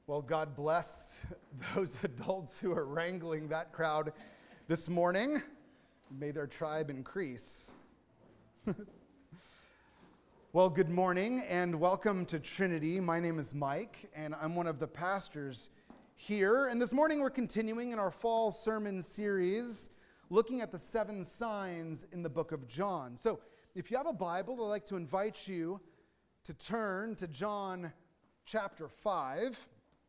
Well, God bless those adults who are wrangling that crowd this morning. May their tribe increase. Well, good morning and welcome to Trinity. My name is Mike, and I'm one of the pastors here. And this morning we're continuing in our fall sermon series, looking at the 7 signs in the book of John. So if you have a Bible, I'd like to invite you to turn to John chapter 5.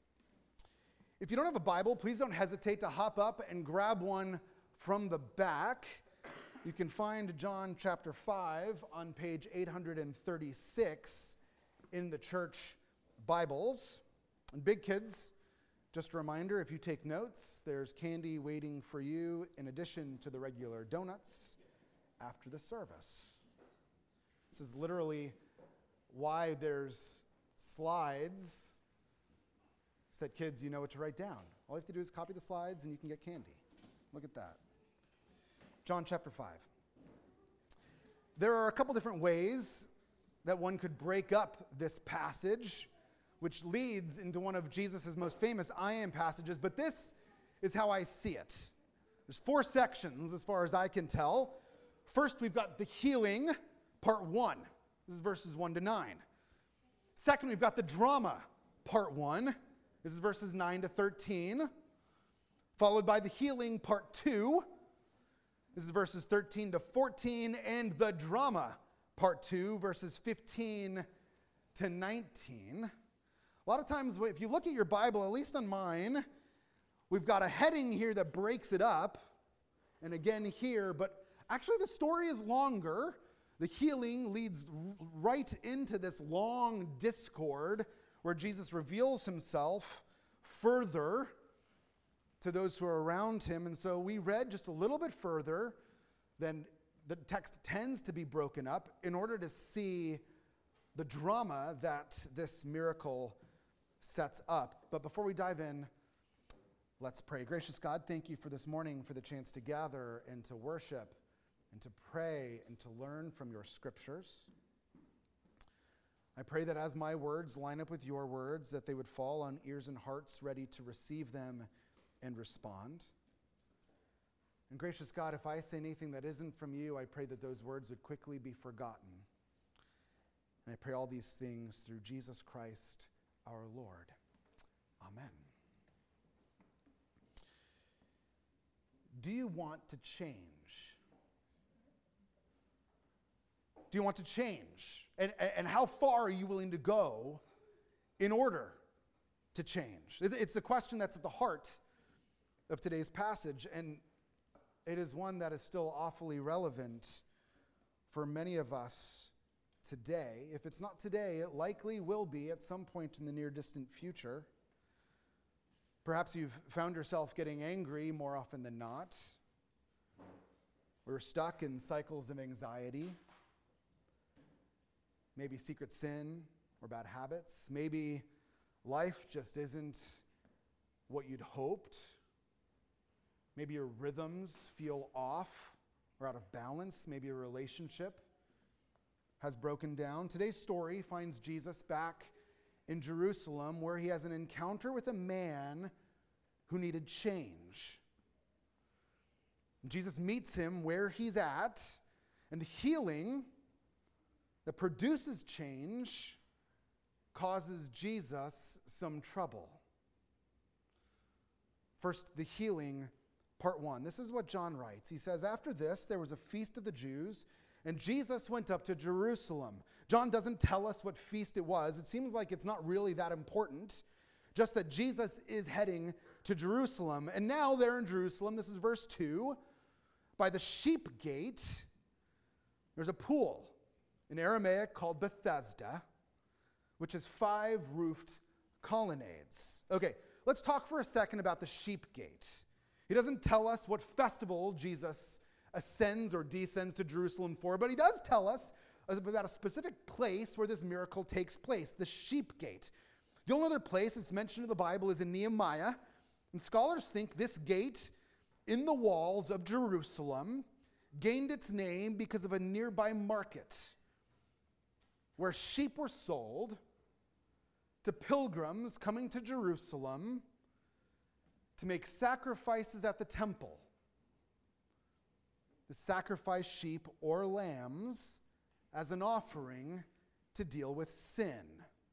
If you don't have a Bible, please don't hesitate to hop up and grab one from the back. You can find John chapter 5 on page 836 in the church Bibles. And big kids, just a reminder, if you take notes, there's candy waiting for you in addition to the regular donuts after the service. This is literally why there's slides, so that kids, you know what to write down. All you have to do is copy the slides and you can get candy. Look at that. John chapter 5. There are a couple different ways that one could break up this passage, which leads into one of Jesus' most famous I am passages, but this is how I see it. There's 4 sections as far as I can tell. First, we've got the healing, part 1. This is verses 1 to 9. Second, we've got the drama, part 1. This is verses 9 to 13, followed by the healing, part 2. This is verses 13 to 14, and the drama, part 2, verses 15 to 19. A lot of times, if you look at your Bible, at least on mine, we've got a heading here that breaks it up, and again here, but actually the story is longer. The healing leads right into this long discord where Jesus reveals himself further to those who are around him. And so we read just a little bit further than the text tends to be broken up in order to see the drama that this miracle sets up. But before we dive in, let's pray. Gracious God, thank you for this morning, for the chance to gather and to worship and to pray and to learn from your scriptures. I pray that as my words line up with your words, that they would fall on ears and hearts ready to receive them and respond. And gracious God, if I say anything that isn't from you, I pray that those words would quickly be forgotten. And I pray all these things through Jesus Christ, our Lord. Amen. Do you want to change? Do you want to change? And how far are you willing to go in order to change? It's the question that's at the heart of today's passage, and it is one that is still awfully relevant for many of us today. If it's not today, it likely will be at some point in the near distant future. Perhaps you've found yourself getting angry more often than not. We're stuck in cycles of anxiety. Maybe secret sin or bad habits. Maybe life just isn't what you'd hoped. Maybe your rhythms feel off or out of balance. Maybe a relationship has broken down. Today's story finds Jesus back in Jerusalem, where he has an encounter with a man who needed change. Jesus meets him where he's at, and the healing that produces change causes Jesus some trouble. First, the healing, part 1. This is what John writes. He says, after this, there was a feast of the Jews, and Jesus went up to Jerusalem. John doesn't tell us what feast it was. It seems like it's not really that important, just that Jesus is heading to Jerusalem. And now they're in Jerusalem. This is verse 2. By the sheep gate, there's a pool in Aramaic called Bethesda, which is 5 roofed colonnades. Okay, let's talk for a second about the sheep gate. He doesn't tell us what festival Jesus ascends or descends to Jerusalem for, but he does tell us about a specific place where this miracle takes place, the sheep gate. The only other place it's mentioned in the Bible is in Nehemiah, and scholars think this gate in the walls of Jerusalem gained its name because of a nearby market where sheep were sold to pilgrims coming to Jerusalem to make sacrifices at the temple, to sacrifice sheep or lambs as an offering to deal with sin.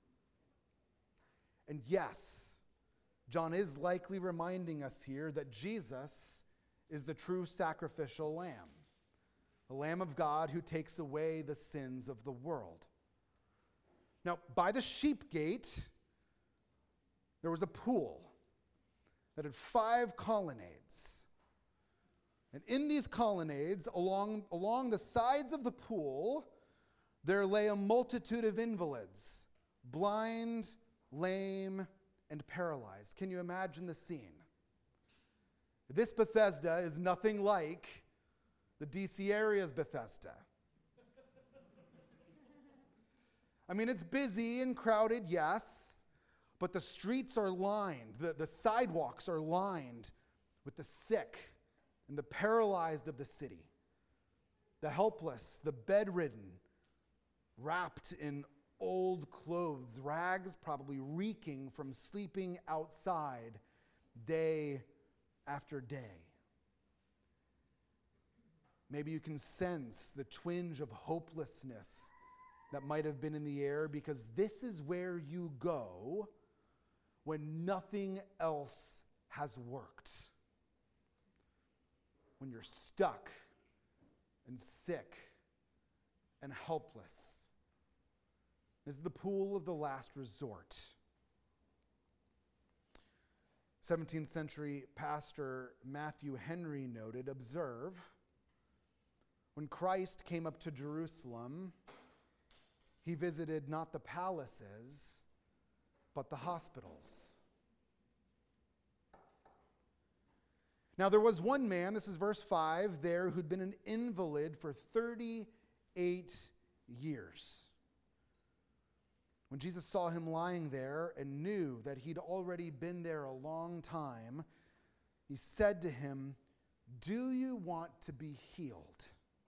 And yes, John is likely reminding us here that Jesus is the true sacrificial lamb, the Lamb of God who takes away the sins of the world. Now, by the sheep gate, there was a pool that had 5 colonnades. And in these colonnades, along the sides of the pool, there lay a multitude of invalids, blind, lame, and paralyzed. Can you imagine the scene? This Bethesda is nothing like the DC area's Bethesda. I mean, it's busy and crowded, yes, but the streets are lined, the sidewalks are lined with the sick and the paralyzed of the city, the helpless, the bedridden, wrapped in old clothes, rags probably reeking from sleeping outside day after day. Maybe you can sense the twinge of hopelessness that might have been in the air, because this is where you go when nothing else has worked. When you're stuck and sick and helpless. This is the pool of the last resort. 17th century pastor Matthew Henry noted, observe, when Christ came up to Jerusalem, he visited not the palaces, but the hospitals. Now there was one man, this is verse 5 there, who'd been an invalid for 38 years. When Jesus saw him lying there and knew that he'd already been there a long time, he said to him, "Do you want to be healed?"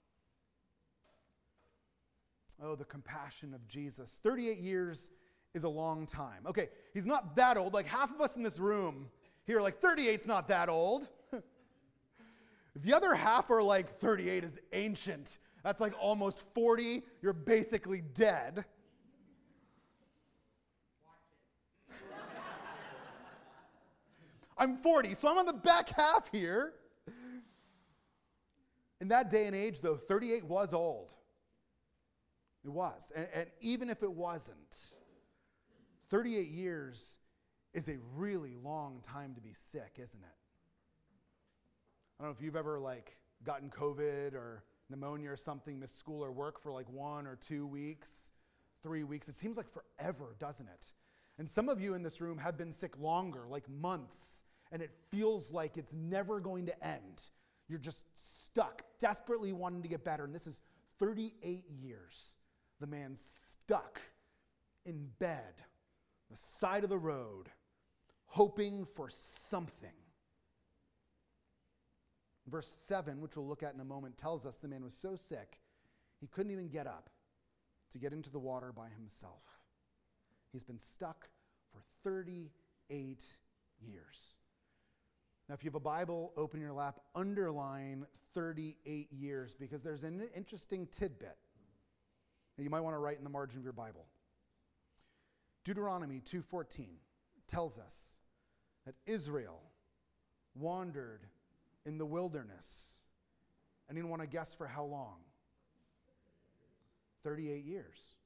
Oh, the compassion of Jesus. 38 years is a long time. Okay, he's not that old. Like half of us in this room here are like, 38's not that old. The other half are like, 38 is ancient. That's like almost 40. You're basically dead. I'm 40, so I'm on the back half here. In that day and age, though, 38 was old. It was. And even if it wasn't, 38 years is a really long time to be sick, isn't it? I don't know if you've ever gotten COVID or pneumonia or something, missed school or work for 1 or 2 weeks, 3 weeks. It seems like forever, doesn't it? And some of you in this room have been sick longer, like months, and it feels like it's never going to end. You're just stuck, desperately wanting to get better. And this is 38 years. The man's stuck in bed, the side of the road, hoping for something. Verse 7, which we'll look at in a moment, tells us the man was so sick, he couldn't even get up to get into the water by himself. He's been stuck for 38 years. Now, if you have a Bible, open your lap, underline 38 years, because there's an interesting tidbit that you might want to write in the margin of your Bible. Deuteronomy 2:14 tells us that Israel wandered in the wilderness. Anyone want to guess for how long? 38 years.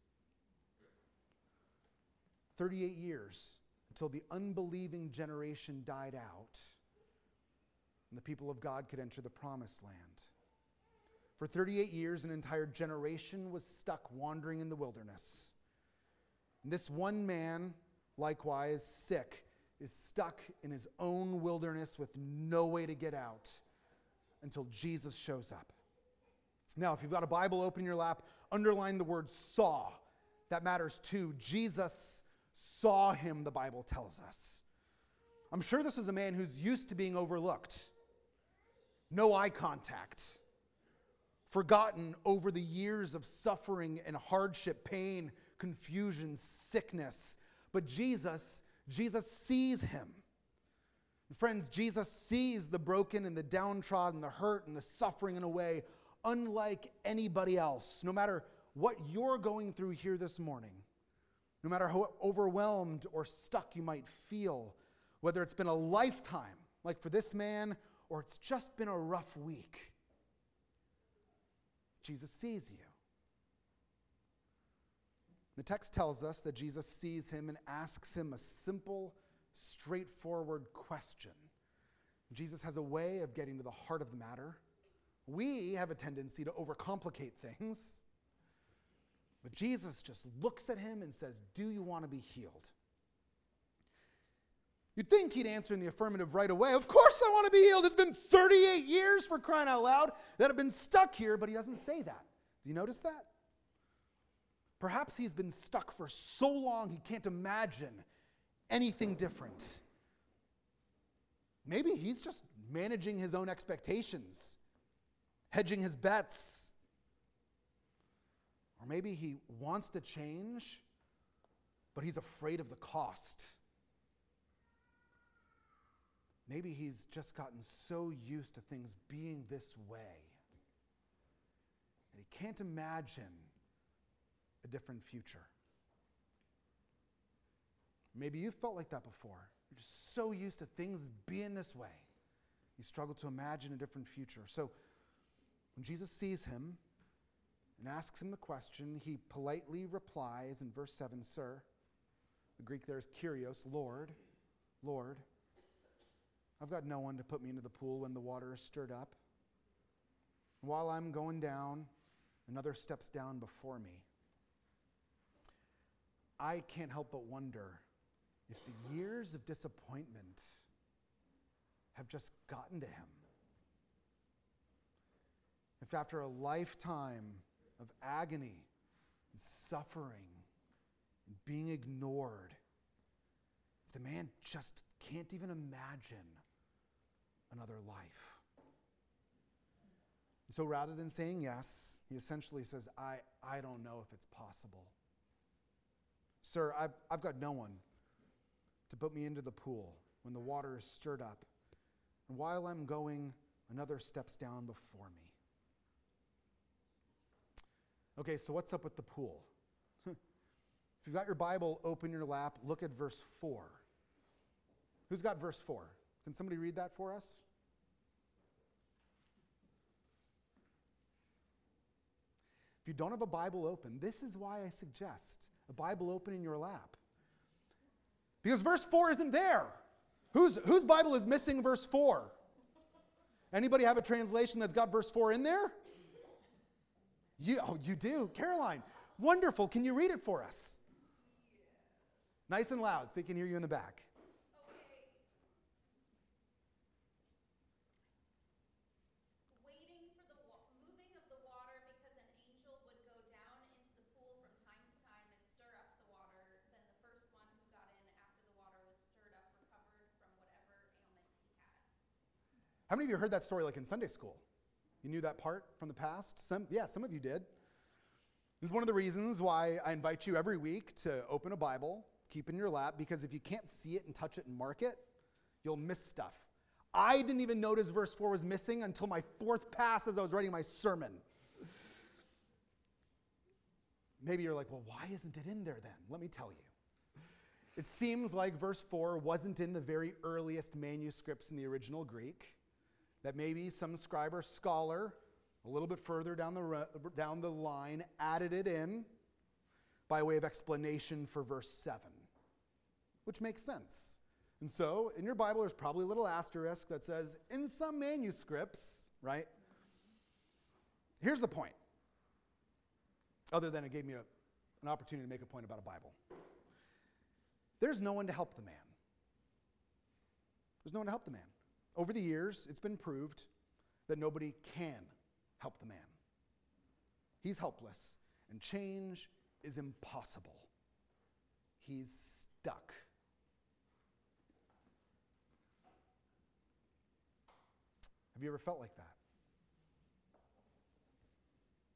38 years until the unbelieving generation died out and the people of God could enter the promised land. For 38 years, an entire generation was stuck wandering in the wilderness. And this one man, likewise sick, is stuck in his own wilderness with no way to get out until Jesus shows up. Now, if you've got a Bible open in your lap, underline the word saw. That matters too. Jesus saw him, the Bible tells us. I'm sure this was a man who's used to being overlooked. No eye contact. Forgotten over the years of suffering and hardship, pain, confusion, sickness. But Jesus sees him. Friends, Jesus sees the broken and the downtrodden, the hurt and the suffering in a way unlike anybody else. No matter what you're going through here this morning, no matter how overwhelmed or stuck you might feel, whether it's been a lifetime, like for this man, or it's just been a rough week, Jesus sees you. The text tells us that Jesus sees him and asks him a simple, straightforward question. Jesus has a way of getting to the heart of the matter. We have a tendency to overcomplicate things. But Jesus just looks at him and says, "Do you want to be healed?" You'd think he'd answer in the affirmative right away. Of course I want to be healed. It's been 38 years, for crying out loud, that I've been stuck here, but he doesn't say that. Do you notice that? Perhaps he's been stuck for so long he can't imagine anything different. Maybe he's just managing his own expectations, hedging his bets. Or maybe he wants to change, but he's afraid of the cost. Maybe he's just gotten so used to things being this way that he can't imagine a different future. Maybe you've felt like that before. You're just so used to things being this way. You struggle to imagine a different future. So when Jesus sees him and asks him the question, he politely replies in verse 7, "Sir," the Greek there is Kyrios, Lord, Lord, "I've got no one to put me into the pool when the water is stirred up. And while I'm going down, another steps down before me." I can't help but wonder if the years of disappointment have just gotten to him. If after a lifetime of agony and suffering and being ignored, if the man just can't even imagine another life. And so rather than saying yes, he essentially says, I don't know if it's possible. "Sir, I've got no one to put me into the pool when the water is stirred up. And while I'm going, another steps down before me." Okay, so what's up with the pool? If you've got your Bible open in your lap, look at verse 4. Who's got verse 4? Can somebody read that for us? If you don't have a Bible open, this is why I suggest a Bible open in your lap. Because verse 4 isn't there. Whose Bible is missing verse 4? Anybody have a translation that's got verse 4 in there? You do. Caroline, wonderful. Can you read it for us? Nice and loud so they can hear you in the back. How many of you heard that story like in Sunday school? You knew that part from the past? Some of you did. This is one of the reasons why I invite you every week to open a Bible, keep it in your lap, because if you can't see it and touch it and mark it, you'll miss stuff. I didn't even notice verse 4 was missing until my fourth pass as I was writing my sermon. Maybe you're like, well, why isn't it in there then? Let me tell you. It seems like verse 4 wasn't in the very earliest manuscripts in the original Greek. That maybe some scribe or scholar a little bit further down the line added it in by way of explanation for verse 7, which makes sense. And so in your Bible, there's probably a little asterisk that says, in some manuscripts, right? Here's the point, other than it gave me an opportunity to make a point about a Bible. There's no one to help the man. There's no one to help the man. Over the years, it's been proved that nobody can help the man. He's helpless, and change is impossible. He's stuck. Have you ever felt like that?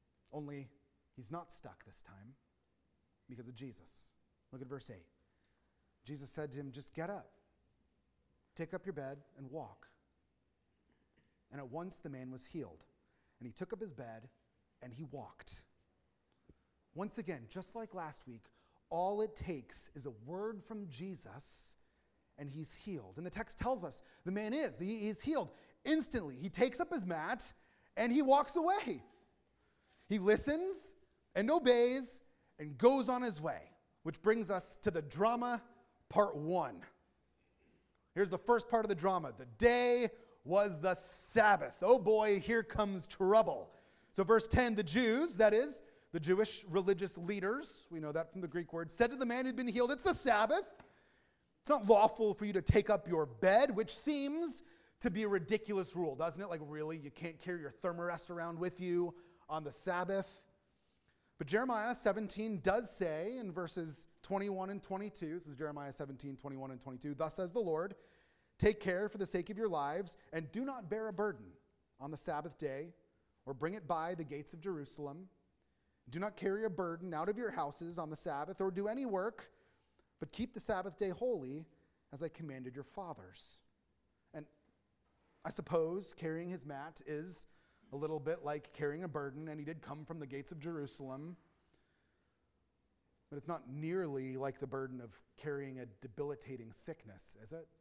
Only he's not stuck this time because of Jesus. Look at verse 8. Jesus said to him, just get up, take up your bed, and walk. And at once the man was healed. And he took up his bed, and he walked. Once again, just like last week, all it takes is a word from Jesus, and he's healed. And the text tells us the man he is healed. Instantly, he takes up his mat, and he walks away. He listens and obeys and goes on his way, which brings us to the drama part 1. Here's the first part of the drama. The day was the Sabbath. Oh boy, here comes trouble. So verse 10, the Jews, that is, the Jewish religious leaders, we know that from the Greek word, said to the man who'd been healed, it's the Sabbath. It's not lawful for you to take up your bed, which seems to be a ridiculous rule, doesn't it? Like, really, you can't carry your thermarest around with you on the Sabbath. But Jeremiah 17 does say in verses 21 and 22, this is Jeremiah 17, 21 and 22, thus says the Lord, take care for the sake of your lives, and do not bear a burden on the Sabbath day, or bring it by the gates of Jerusalem. Do not carry a burden out of your houses on the Sabbath, or do any work, but keep the Sabbath day holy, as I commanded your fathers. And I suppose carrying his mat is a little bit like carrying a burden, and he did come from the gates of Jerusalem. But it's not nearly like the burden of carrying a debilitating sickness, is it?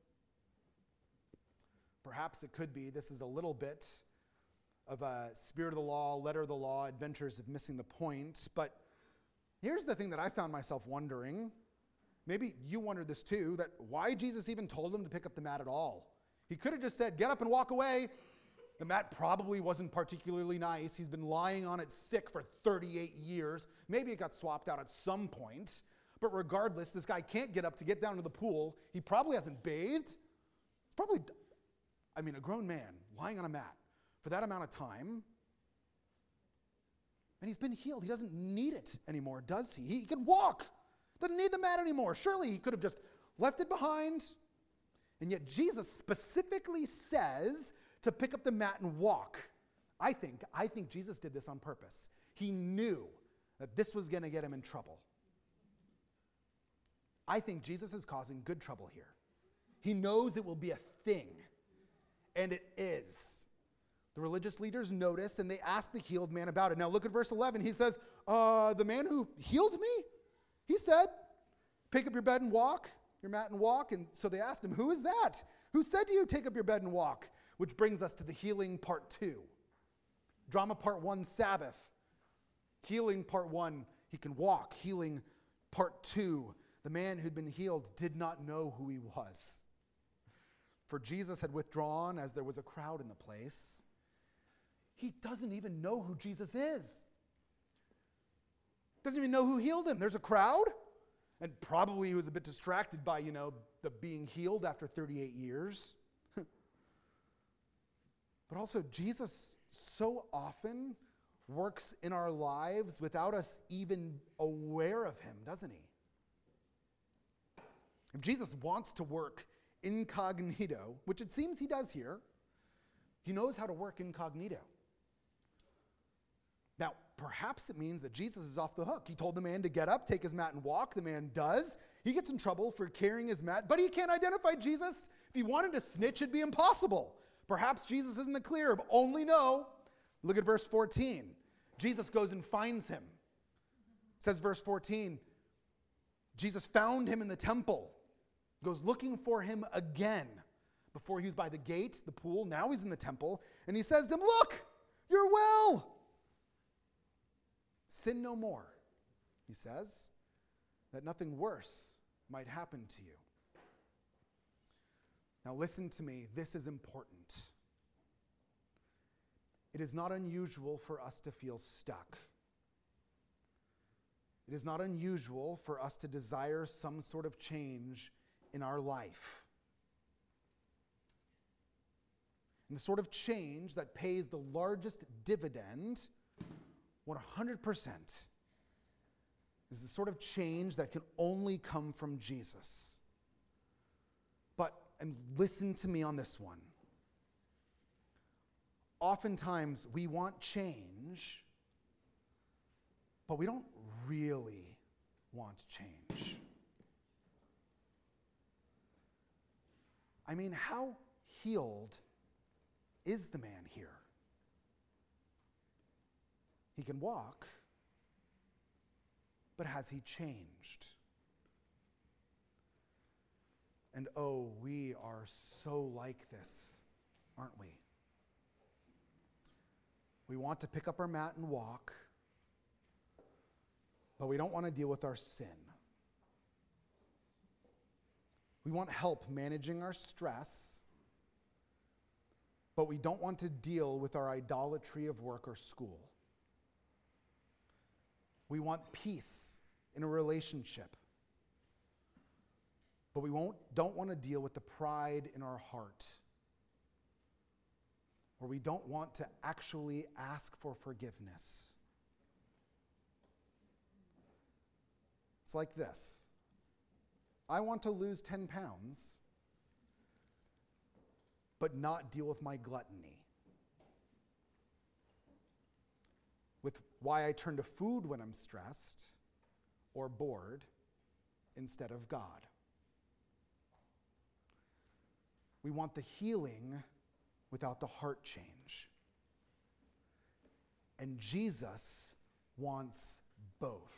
Perhaps it could be this is a little bit of a spirit of the law, letter of the law, adventures of missing the point. But here's the thing that I found myself wondering. Maybe you wondered this too, that why Jesus even told him to pick up the mat at all. He could have just said, get up and walk away. The mat probably wasn't particularly nice. He's been lying on it sick for 38 years. Maybe it got swapped out at some point. But regardless, this guy can't get up to get down to the pool. He probably hasn't bathed. A grown man lying on a mat for that amount of time. And he's been healed. He doesn't need it anymore, does he? He can walk. Doesn't need the mat anymore. Surely he could have just left it behind. And yet Jesus specifically says to pick up the mat and walk. I think Jesus did this on purpose. He knew that this was going to get him in trouble. I think Jesus is causing good trouble here. He knows it will be a thing, and it is. The religious leaders notice, and they ask the healed man about it. Now look at verse 11. He says, the man who healed me, he said, pick up your bed and walk, your mat and walk. And so they asked him, who is that? Who said to you, take up your bed and walk? Which brings us to the healing part 2. Drama part 1, Sabbath. Healing part 1, he can walk. Healing part 2, the man who'd been healed did not know who he was. For Jesus had withdrawn as there was a crowd in the place. He doesn't even know who Jesus is. Doesn't even know who healed him. There's a crowd. And probably he was a bit distracted by, the being healed after 38 years. But also, Jesus so often works in our lives without us even aware of him, doesn't he? If Jesus wants to work incognito, which it seems he does here, he knows how to work incognito. Now, perhaps it means that Jesus is off the hook. He told the man to get up, take his mat, and walk. The man does. He gets in trouble for carrying his mat, but he can't identify Jesus. If he wanted to snitch, it'd be impossible. Perhaps Jesus isn't the clear, but only know. Look at verse 14. Jesus goes and finds him. It says verse 14, Jesus found him in the temple, goes looking for him again. Before he was by the gate, the pool, now he's in the temple, and he says to him, look, you're well. Sin no more, he says, that nothing worse might happen to you. Now listen to me, this is important. It is not unusual for us to feel stuck. It is not unusual for us to desire some sort of change in our life. And the sort of change that pays the largest dividend, 100%, is the sort of change that can only come from Jesus. And listen to me on this one. Oftentimes, we want change, but we don't really want change. I mean, how healed is the man here? He can walk, but has he changed? And oh, we are so like this, aren't we? We want to pick up our mat and walk, but we don't want to deal with our sin. We want help managing our stress, but we don't want to deal with our idolatry of work or school. We want peace in a relationship, but we don't want to deal with the pride in our heart, or we don't want to actually ask for forgiveness. It's like this. I want to lose 10 pounds, but not deal with my gluttony. With why I turn to food when I'm stressed or bored instead of God. We want the healing without the heart change. And Jesus wants both.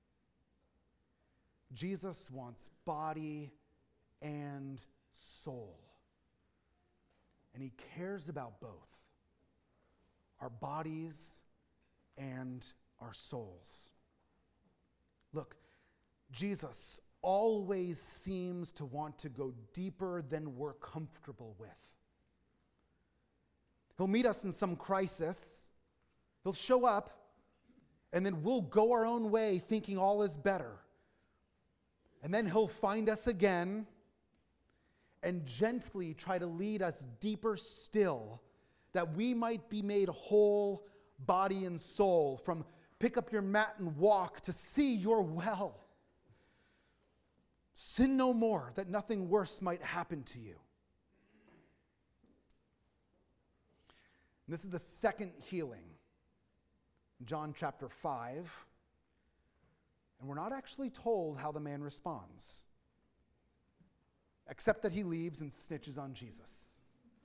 Jesus wants body and soul. And he cares about both, our bodies and our souls. Look, Jesus always seems to want to go deeper than we're comfortable with. He'll meet us in some crisis. He'll show up, and then we'll go our own way thinking all is better. And then he'll find us again and gently try to lead us deeper still, that we might be made whole, body and soul, from pick up your mat and walk to see you're well. Sin no more, that nothing worse might happen to you. And this is the second healing in John chapter 5. And we're not actually told how the man responds, except that he leaves and snitches on Jesus.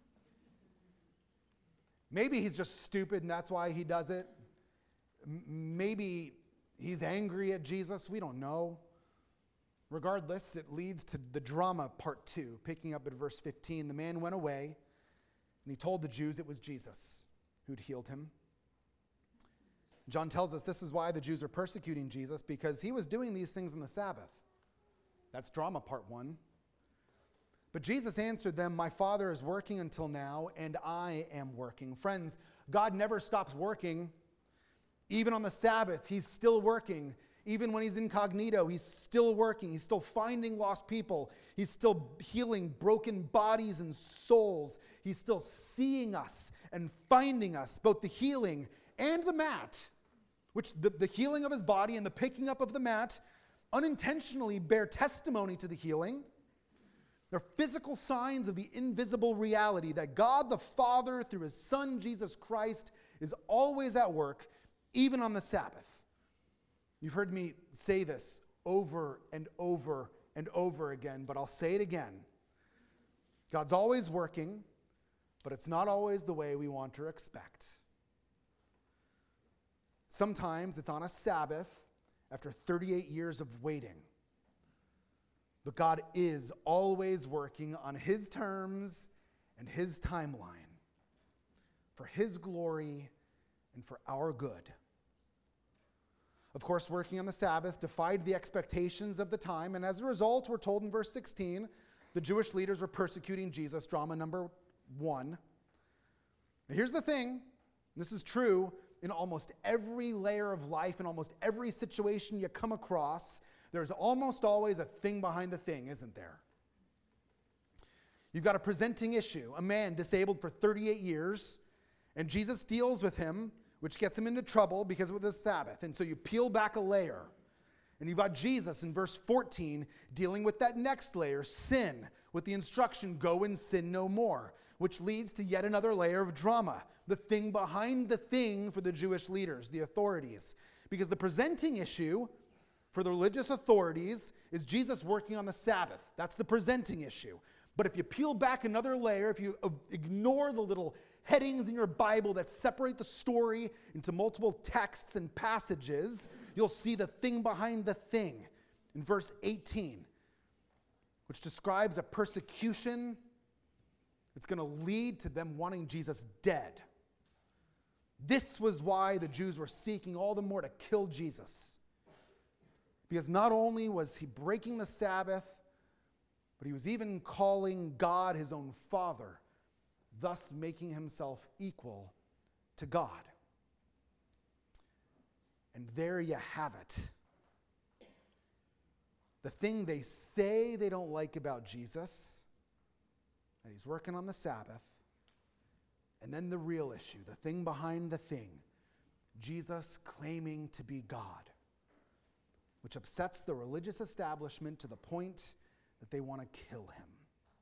Maybe he's just stupid and that's why he does it. Maybe he's angry at Jesus. We don't know. Regardless, it leads to the drama part 2, picking up at verse 15. The man went away and he told the Jews it was Jesus who'd healed him. John tells us this is why the Jews are persecuting Jesus, because he was doing these things on the Sabbath. That's drama part 1. But Jesus answered them, "My Father is working until now, and I am working." Friends, God never stops working. Even on the Sabbath, he's still working. Even when he's incognito, he's still working. He's still finding lost people. He's still healing broken bodies and souls. He's still seeing us and finding us, both the healing and the mat, which the healing of his body and the picking up of the mat unintentionally bear testimony to the healing. They're physical signs of the invisible reality that God the Father, through his Son, Jesus Christ, is always at work, even on the Sabbath. You've heard me say this over and over and over again, but I'll say it again. God's always working, but it's not always the way we want or expect. Sometimes it's on a Sabbath after 38 years of waiting. But God is always working on his terms and his timeline for his glory and for our good. Of course, working on the Sabbath defied the expectations of the time, and as a result, we're told in verse 16, the Jewish leaders were persecuting Jesus, drama number 1. Now here's the thing, this is true in almost every layer of life, in almost every situation you come across, there's almost always a thing behind the thing, isn't there? You've got a presenting issue, a man disabled for 38 years, and Jesus deals with him, which gets him into trouble because of the Sabbath. And so you peel back a layer, and you've got Jesus in verse 14 dealing with that next layer, sin, with the instruction, go and sin no more, which leads to yet another layer of drama, the thing behind the thing for the Jewish leaders, the authorities. Because the presenting issue for the religious authorities is Jesus working on the Sabbath. That's the presenting issue. But if you peel back another layer, if you ignore the little headings in your Bible that separate the story into multiple texts and passages, you'll see the thing behind the thing in verse 18, which describes a persecution that's going to lead to them wanting Jesus dead. This was why the Jews were seeking all the more to kill Jesus. Because not only was he breaking the Sabbath, but he was even calling God his own Father, thus making himself equal to God. And there you have it. The thing they say they don't like about Jesus, that he's working on the Sabbath, and then the real issue, the thing behind the thing, Jesus claiming to be God, which upsets the religious establishment to the point that they want to kill him.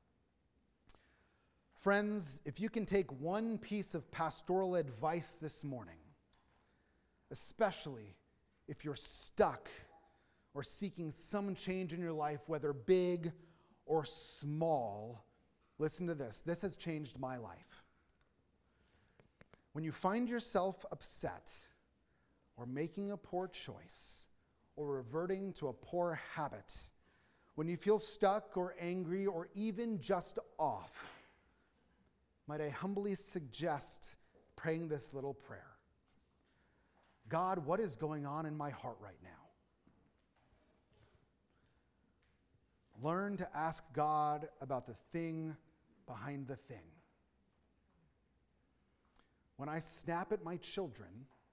Friends, if you can take one piece of pastoral advice this morning, especially if you're stuck or seeking some change in your life, whether big or small, listen to this. This has changed my life. When you find yourself upset or making a poor choice or reverting to a poor habit, when you feel stuck or angry or even just off, might I humbly suggest praying this little prayer. God, what is going on in my heart right now? Learn to ask God about the thing behind the thing. When I snap at my children,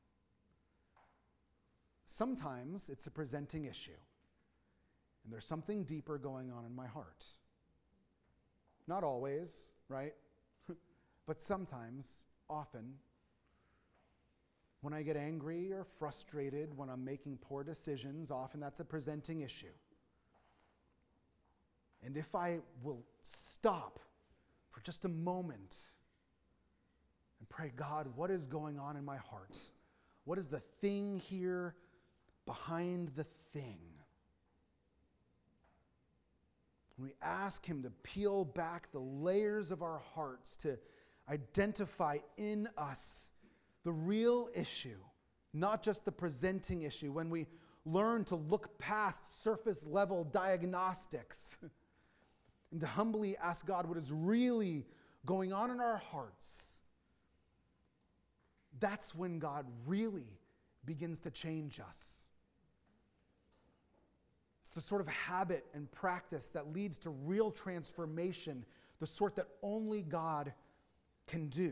sometimes it's a presenting issue. And there's something deeper going on in my heart. Not always, right? But sometimes, often, when I get angry or frustrated, when I'm making poor decisions, often that's a presenting issue. And if I will stop for just a moment and pray, God, what is going on in my heart? What is the thing here behind the thing? When we ask him to peel back the layers of our hearts, to identify in us the real issue, not just the presenting issue, when we learn to look past surface level diagnostics and to humbly ask God what is really going on in our hearts, that's when God really begins to change us. It's the sort of habit and practice that leads to real transformation, the sort that only God can do.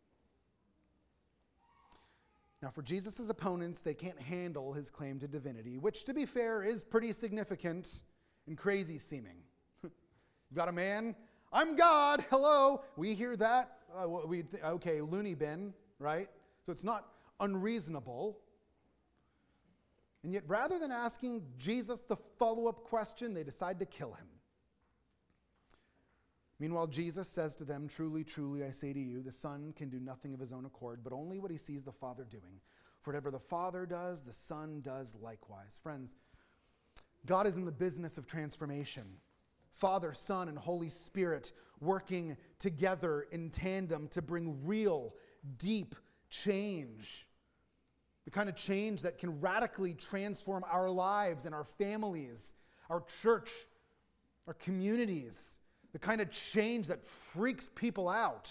Now, for Jesus' opponents, they can't handle his claim to divinity, which, to be fair, is pretty significant and crazy seeming. You've got a man, I'm God, hello. We hear that, okay, loony bin, right? So it's not unreasonable. And yet, rather than asking Jesus the follow-up question, they decide to kill him. Meanwhile, Jesus says to them, truly, truly, I say to you, the Son can do nothing of his own accord, but only what he sees the Father doing. For whatever the Father does, the Son does likewise. Friends, God is in the business of transformation. Father, Son, and Holy Spirit working together in tandem to bring real, deep change. The kind of change that can radically transform our lives and our families, our church, our communities. The kind of change that freaks people out.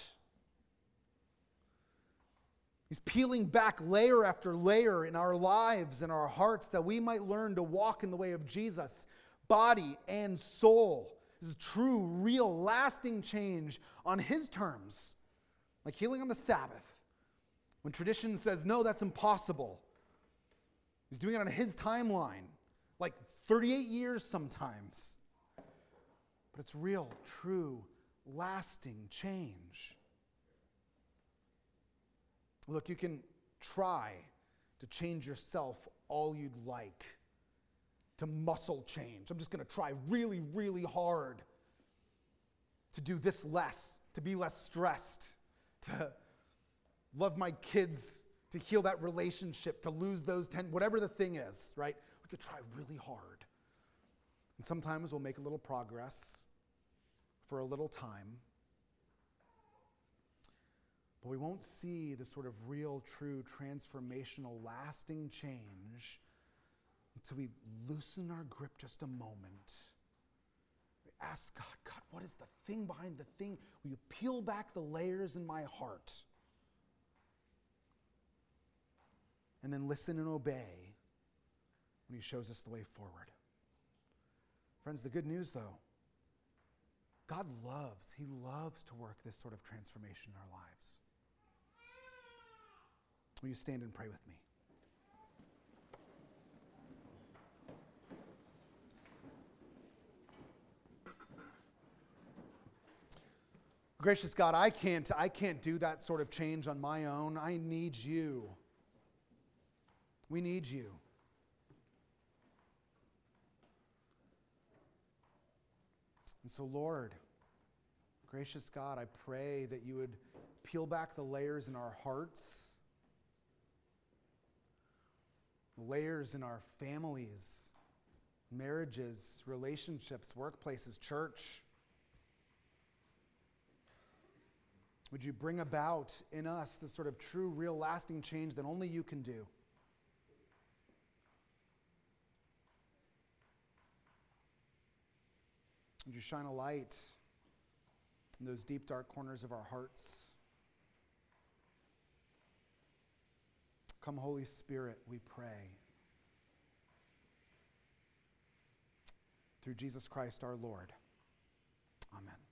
He's peeling back layer after layer in our lives and our hearts that we might learn to walk in the way of Jesus, body and soul. This is true, real, lasting change on his terms, like healing on the Sabbath. When tradition says, no, that's impossible. He's doing it on his timeline, like 38 years sometimes. But it's real, true, lasting change. Look, you can try to change yourself all you'd like, to muscle change. I'm just going to try really, really hard to do this less, to be less stressed, to love my kids, to heal that relationship, to lose those 10, whatever the thing is, right? We could try really hard. And sometimes we'll make a little progress. for a little time, but we won't see the sort of real, true, transformational, lasting change until we loosen our grip just a moment. We ask God, what is the thing behind the thing? Will you peel back the layers in my heart? And then listen and obey when he shows us the way forward. Friends, the good news, though, God he loves to work this sort of transformation in our lives. Will you stand and pray with me? Gracious God, I can't do that sort of change on my own. I need you. We need you. And so, Lord, gracious God, I pray that you would peel back the layers in our hearts, the layers in our families, marriages, relationships, workplaces, church. Would you bring about in us this sort of true, real, lasting change that only you can do? Would you shine a light in those deep, dark corners of our hearts? Come, Holy Spirit, we pray. Through Jesus Christ our Lord. Amen.